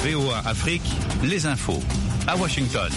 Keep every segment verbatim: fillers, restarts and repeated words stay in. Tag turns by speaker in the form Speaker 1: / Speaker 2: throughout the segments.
Speaker 1: V O A Afrique, les infos à Washington.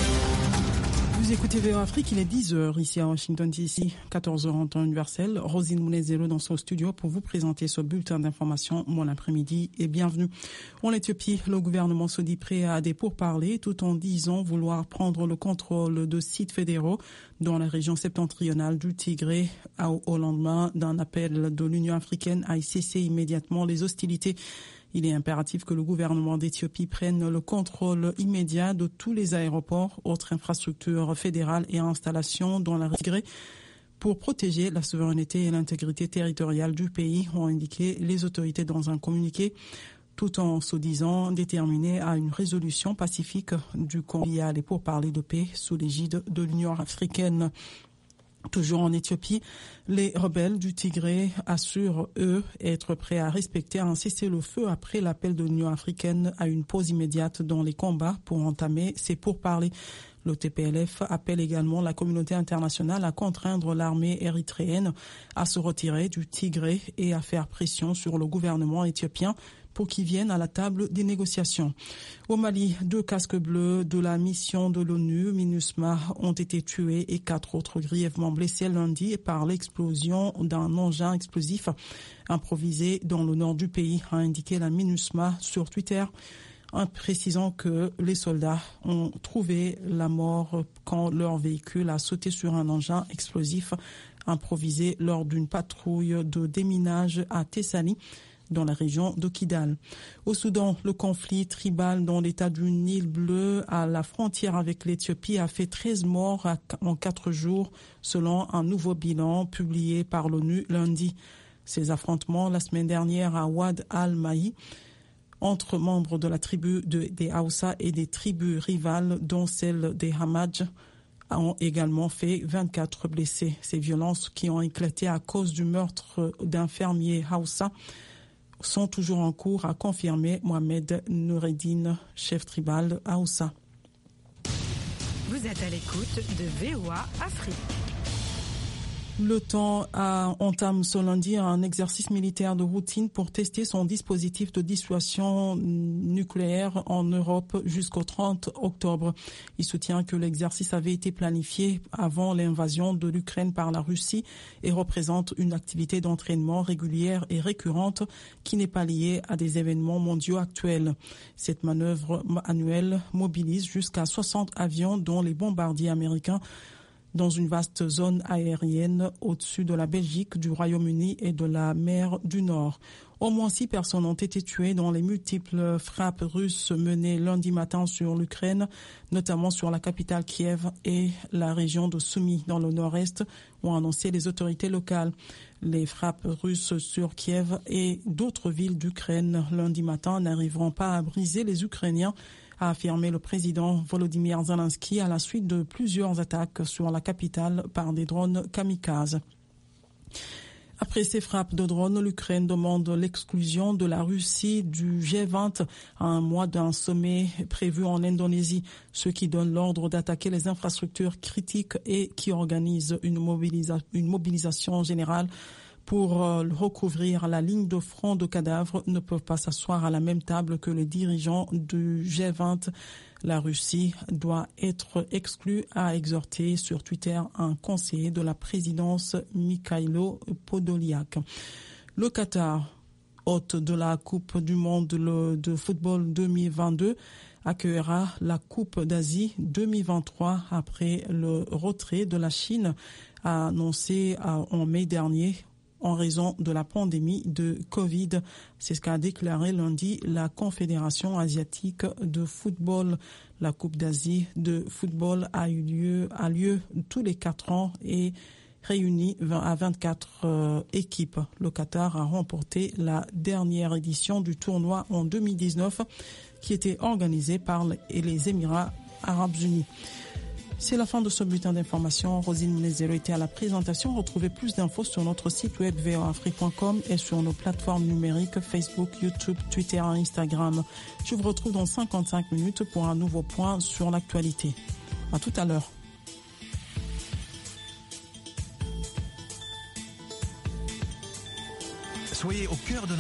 Speaker 2: Vous écoutez V O A Afrique, il est dix heures ici à Washington D C, quatorze heures en temps universel. Rosine Moulezelo dans son studio pour vous présenter ce bulletin d'information. Bon après-midi et bienvenue. En Éthiopie, le gouvernement se dit prêt à des pourparlers tout en disant vouloir prendre le contrôle de sites fédéraux dans la région septentrionale du Tigré au lendemain d'un appel de l'Union africaine à y cesser immédiatement les hostilités. Il est impératif que le gouvernement d'Éthiopie prenne le contrôle immédiat de tous les aéroports, autres infrastructures fédérales et installations dans la Tigré pour protéger la souveraineté et l'intégrité territoriale du pays, ont indiqué les autorités dans un communiqué, tout en se disant déterminés à une résolution pacifique du conflit et pour parler de paix sous l'égide de l'Union africaine. Toujours en Éthiopie, les rebelles du Tigré assurent, eux, être prêts à respecter un cessez-le-feu après l'appel de l'Union africaine à une pause immédiate dans les combats pour entamer ces pourparlers. Le T P L F appelle également la communauté internationale à contraindre l'armée érythréenne à se retirer du Tigré et à faire pression sur le gouvernement éthiopien pour qu'ils viennent à la table des négociations. Au Mali, deux casques bleus de la mission de l'ONU, MINUSMA, ont été tués et quatre autres grièvement blessés lundi par l'explosion d'un engin explosif improvisé dans le nord du pays, a indiqué la MINUSMA sur Twitter, en précisant que les soldats ont trouvé la mort quand leur véhicule a sauté sur un engin explosif improvisé lors d'une patrouille de déminage à Tessali, dans la région de Kidal. Au Soudan, le conflit tribal dans l'état du Nil bleu à la frontière avec l'Éthiopie a fait treize morts en quatre jours, selon un nouveau bilan publié par l'ONU lundi. Ces affrontements la semaine dernière à Wad al-Mahi entre membres de la tribu de, des Hausa et des tribus rivales, dont celle des Hamadj, ont également fait vingt-quatre blessés. Ces violences qui ont éclaté à cause du meurtre d'un fermier Hausa sont toujours en cours, a confirmé Mohamed Noureddine, chef tribal Hausa.
Speaker 3: Vous êtes à l'écoute de V O A Afrique.
Speaker 2: L'OTAN a entame ce lundi un exercice militaire de routine pour tester son dispositif de dissuasion nucléaire en Europe jusqu'au trente octobre. Il soutient que l'exercice avait été planifié avant l'invasion de l'Ukraine par la Russie et représente une activité d'entraînement régulière et récurrente qui n'est pas liée à des événements mondiaux actuels. Cette manœuvre annuelle mobilise jusqu'à soixante avions, dont les bombardiers américains, dans une vaste zone aérienne au-dessus de la Belgique, du Royaume-Uni et de la mer du Nord. Au moins six personnes ont été tuées dans les multiples frappes russes menées lundi matin sur l'Ukraine, notamment sur la capitale Kiev et la région de Soumy dans le nord-est, ont annoncé les autorités locales. Les frappes russes sur Kiev et d'autres villes d'Ukraine lundi matin n'arriveront pas à briser les Ukrainiens, a affirmé le président Volodymyr Zelensky à la suite de plusieurs attaques sur la capitale par des drones kamikazes. Après ces frappes de drones, l'Ukraine demande l'exclusion de la Russie du G vingt à un mois d'un sommet prévu en Indonésie, ce qui donne l'ordre d'attaquer les infrastructures critiques et qui organise une, mobilisa- une mobilisation générale pour euh, recouvrir la ligne de front de cadavres, ne peuvent pas s'asseoir à la même table que les dirigeants du G vingt. La Russie doit être exclue, a exhorté sur Twitter un conseiller de la présidence, Mikhailo Podolyak. Le Qatar, hôte de la Coupe du monde de football deux mille vingt-deux, accueillera la Coupe d'Asie deux mille vingt-trois après le retrait de la Chine annoncé en mai dernier en raison de la pandémie de Covid. C'est ce qu'a déclaré lundi la Confédération asiatique de football. La Coupe d'Asie de football a eu lieu, a lieu tous les quatre ans et réunit à vingt-quatre euh, équipes. Le Qatar a remporté la dernière édition du tournoi en deux mille dix-neuf qui était organisé par les Émirats arabes unis. C'est la fin de ce bulletin d'information. Rosine Moulezelo était à la présentation. Retrouvez plus d'infos sur notre site web v o a afrique point com et sur nos plateformes numériques Facebook, YouTube, Twitter et Instagram. Je vous retrouve dans cinquante-cinq minutes pour un nouveau point sur l'actualité. À tout à l'heure.
Speaker 1: Soyez au cœur de